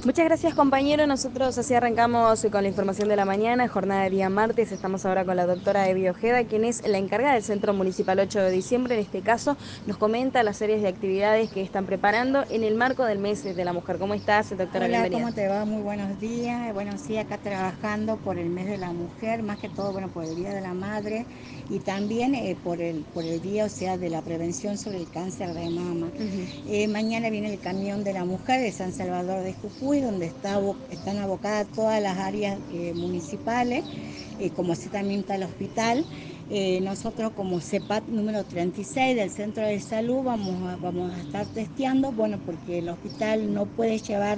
Muchas gracias, compañero. Nosotros así arrancamos con la información de la mañana, jornada de día martes. Estamos ahora con la doctora Evi Ojeda, quien es la encargada del Centro Municipal 8 de diciembre. En este caso, nos comenta las series de actividades que están preparando en el marco del mes de la mujer. ¿Cómo estás, doctora? Hola, Bienvenida. ¿cómo te va? Muy buenos días. Bueno, sí, acá trabajando por el mes de la mujer, más que todo, bueno, por el Día de la Madre y también por el día, o sea, de la prevención sobre el cáncer de mama. Ujú. Mañana viene el camión de la mujer de San Salvador de Jujuy, donde están abocadas todas las áreas municipales, como así también está el hospital. Nosotros como CEPAT número 36 del Centro de Salud vamos a estar testeando, bueno, porque el hospital no puede llevar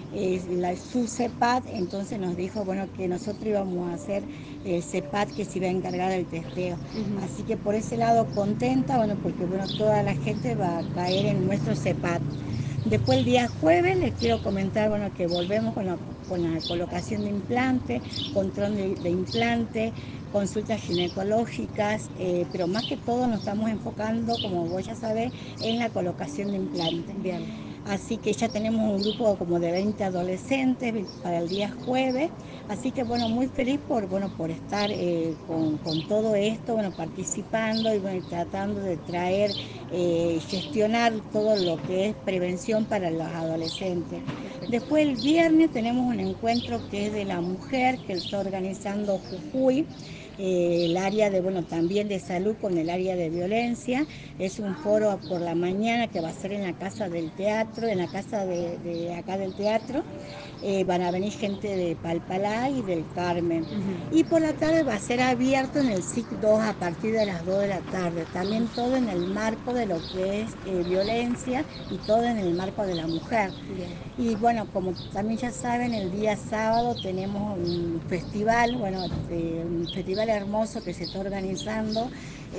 su CEPAT, entonces nos dijo, bueno, que nosotros íbamos a hacer el CEPAT que se iba a encargar del testeo. Ujú. Así que por ese lado contenta, bueno, porque bueno, toda la gente va a caer en nuestro CEPAT. Después el día jueves les quiero comentar, bueno, que volvemos con la colocación de implante, control de implante, consultas ginecológicas, pero más que todo nos estamos enfocando, como vos ya sabés, en la colocación de implante. Bien. Así que ya tenemos un grupo como de 20 adolescentes para el día jueves. Así que bueno, muy feliz por estar con todo esto, bueno, participando y bueno, tratando de traer, gestionar todo lo que es prevención para los adolescentes. Perfecto. Después el viernes tenemos un encuentro que es de la mujer que está organizando Jujuy, el área de, bueno, también de salud con el área de violencia. Es un foro por la mañana que va a ser en la casa del teatro, en la casa de acá del teatro. Van a venir gente de Palpalá y del Carmen. Ujú. Y por la tarde va a ser abierto en el SIC 2 a partir de las 2 de la tarde. También todo en el marco de lo que es violencia y todo en el marco de la mujer. Bien. Y bueno, como también ya saben, el día sábado tenemos un festival, bueno, un festival hermoso que se está organizando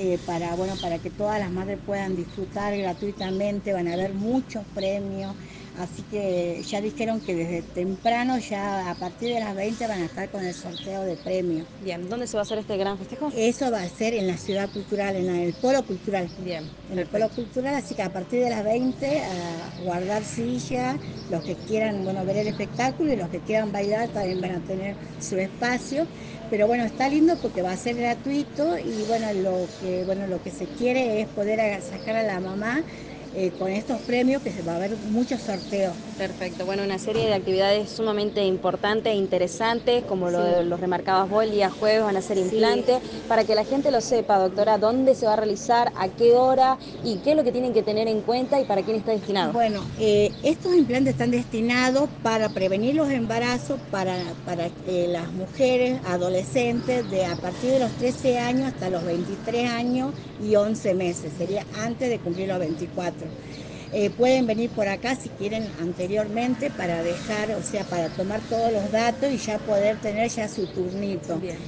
para que todas las madres puedan disfrutar gratuitamente. Van a haber muchos premios, así que ya dijeron que desde temprano, ya a partir de las 20 van a estar con el sorteo de premios. Bien. ¿Dónde se va a hacer este gran festejo? Eso va a ser en la ciudad cultural, el polo cultural. Bien. En el polo Perfecto. cultural, así que a partir de las 20 a guardar silla, los que quieran, bueno, ver el espectáculo y los que quieran bailar también van a tener su espacio. Pero bueno, está lindo porque va a ser gratuito y bueno, lo que se quiere es poder sacar a la mamá con estos premios, que se va a haber muchos sorteos. Perfecto. Bueno, una serie de actividades sumamente importantes e interesantes, como Sí, los remarcabas vos, el día jueves van a ser sí. implantes, para que la gente lo sepa, doctora, dónde se va a realizar, a qué hora y qué es lo que tienen que tener en cuenta y para quién está destinado. Bueno, estos implantes están destinados para prevenir los embarazos para las mujeres adolescentes de a partir de los 13 años hasta los 23 años y 11 meses, sería antes de cumplir los 24. Pueden venir por acá si quieren anteriormente para dejar, o sea, para tomar todos los datos y ya poder tener ya su turnito. Bien.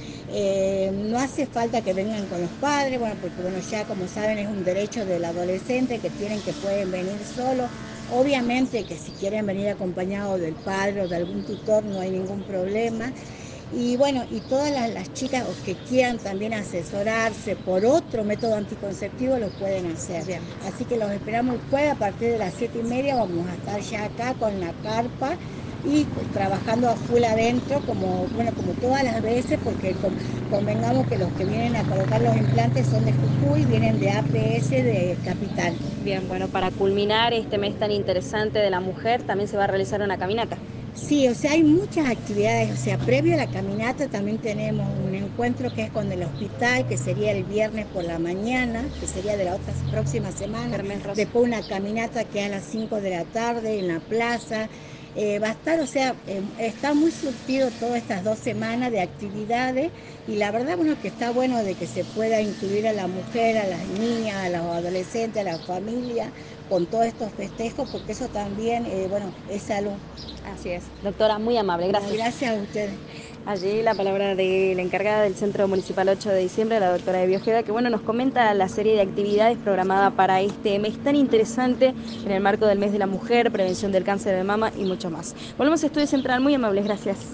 No hace falta que vengan con los padres, bueno, porque bueno, ya como saben es un derecho del adolescente que pueden venir solos. Obviamente que si quieren venir acompañados del padre o de algún tutor no hay ningún problema. Y bueno, y todas las chicas que quieran también asesorarse por otro método anticonceptivo lo pueden hacer. Bien. Así que los esperamos el jueves a partir de las 7:30. Vamos a estar ya acá con la carpa y trabajando a full adentro, como todas las veces, porque convengamos que los que vienen a colocar los implantes son de Jujuy, vienen de APS de Capital. Bien, bueno, para culminar este mes tan interesante de la mujer, también se va a realizar una caminata. Sí, o sea, hay muchas actividades, o sea, previo a la caminata también tenemos un encuentro que es con el hospital, que sería el viernes por la mañana, que sería de la otra próxima semana. Hermes Rosa. Después una caminata que es a las 5 de la tarde en la plaza. Va a estar, o sea, está muy surtido todas estas 2 semanas de actividades, y la verdad, bueno, que está bueno de que se pueda incluir a la mujer, a las niñas, a los adolescentes, a la familia, con todos estos festejos, porque eso también, bueno, es salud. Así es. Doctora, muy amable, No, gracias. gracias a ustedes. Allí la palabra de la encargada del Centro Municipal 8 de diciembre, la doctora Evi Ojeda, que bueno, nos comenta la serie de actividades programada para este mes tan interesante en el marco del mes de la mujer, prevención del cáncer de mama y mucho más. Volvemos a Estudio Central, muy amables, gracias.